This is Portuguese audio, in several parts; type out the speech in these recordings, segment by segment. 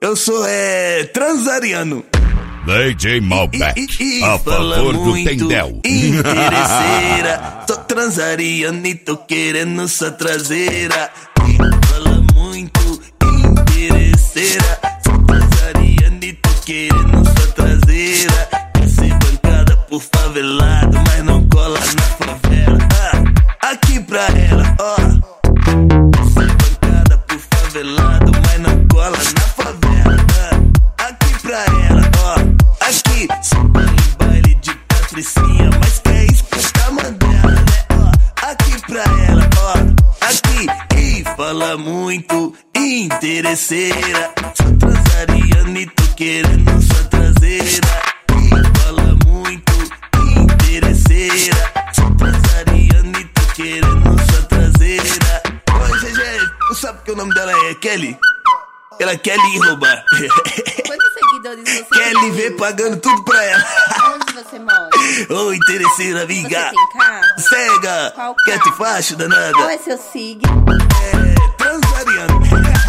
Eu sou, transariano. DJ Malbec, a favor do Tendel. Interesseira, sou transariano e tô querendo sua traseira. Fala muito, interesseira, sou transariano e tô querendo sua traseira. Quer ser bancada por favelado, mas não cola na favela. Aqui pra ela, ó. Quer ser bancada por favelado, mas não cola na favela. Aqui pra ela, ó. Aqui, só em baile de patricinha, mas quer escutar Mandela, né, ó. Aqui pra ela, ó. Aqui, e fala muito, interesseira. Sou transariano e tô querendo sua traseira. E fala muito, interesseira. Sou transariano e tô querendo sua traseira. Oi, GG, tu sabe que o nome dela é Kelly? Ela quer lhe roubar. Quantos seguidores você Quer lhe ver pagando tudo pra ela. Onde você mora? Ô, interesseira, amiga. Você tem carro? Cega. Qual Quer carro? te facho, danada? Qual é seu signo? Transariano.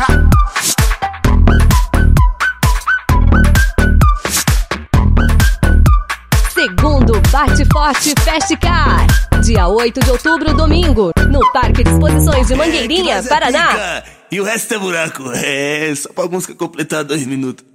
Segundo Bate Forte Fast Car. Dia 8 de outubro, domingo, no Parque de Exposições de Mangueirinha, que nós é Paraná. pica. E o resto é buraco. É só pra música completar 2 minutos.